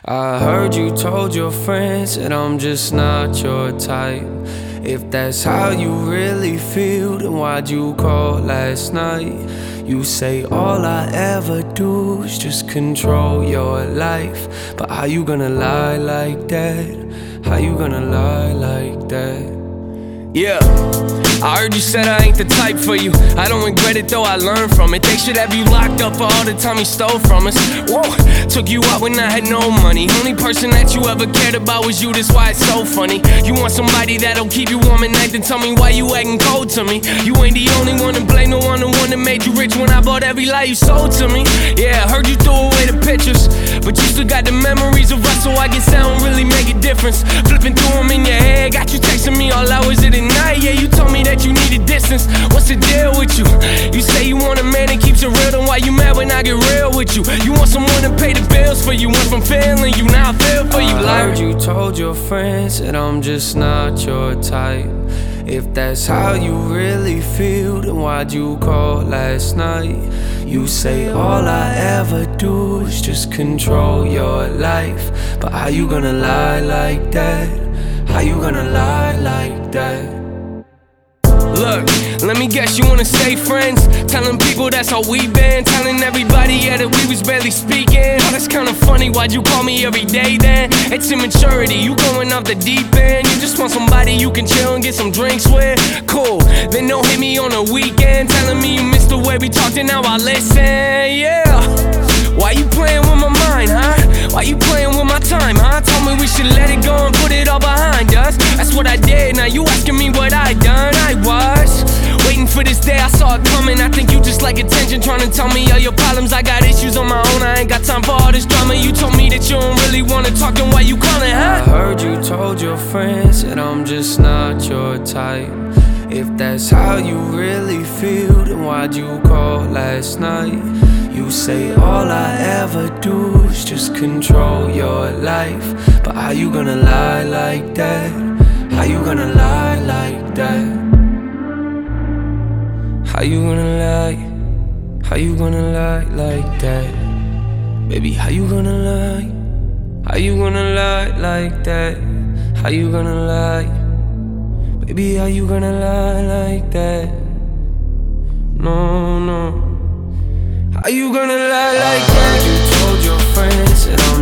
I heard you told your friends that I'm just not your type. If that's how you really feel, then why'd you call last night? You say all I ever do is just control your life. But how you gonna lie like that? How you gonna lie like that? Yeah, I heard you said I ain't the type for you. I don't regret it though, I learned from it. They should have you locked up for all the time you stole from us. Whoa, took you out when I had no money. Only person that you ever cared about was you, that's why it's so funny. You want somebody that'll keep you warm at night, then tell me why you acting cold to me. You ain't the only one to blame, the one that made you rich when I bought every lie you sold to me. Yeah, heard you threw away the pictures, but you still got the memories of us, so I guess that don't really make a difference. Flipping through them in your head, got you texting me all hours of the night. Yeah, you told me that you needed distance. What's the deal with you? You say you want a man that keeps it real, then why you mad when I get real with you? You want someone to pay the bills for you. Went from failing you, now I feel for you. I heard you told your friends that I'm just not your type. If that's how you really feel, then why'd you call last night? You say all I ever do is just control your life. But how you gonna lie like that? How you gonna lie like that? Look, let me guess, you wanna stay friends? Telling people that's how we been. Telling everybody, yeah, that we was barely speaking. Oh, that's kinda funny, why'd you call me every day then? It's immaturity, you going off the deep end. You just want somebody you can chill and get some drinks with. Cool, then don't hit me on the weekend. Telling me you missed the way we talked and now I listen, yeah. Why you playing with my mind, huh? Why you playing with my time, huh? Told me we should let it go and put it all behind us. That's what I did, now you asking me what I done. I was waiting for this day, I saw it coming. I think you just like attention, trying to tell me all your problems. I got issues on my own, I ain't got time for all this drama. You told me that you don't really wanna talk, then why you calling, huh? I heard you told your friends that I'm just not your type. If that's how you really feel, then why'd you call last night? You say all I ever do is just control your life. But how you gonna lie like that? How you gonna lie like that? How you gonna lie? How you gonna lie like that? Baby, how you gonna lie? How you gonna lie like that? How you gonna lie? Baby, how you gonna lie like that? No, no. How you gonna lie like that? You told your friends that I'm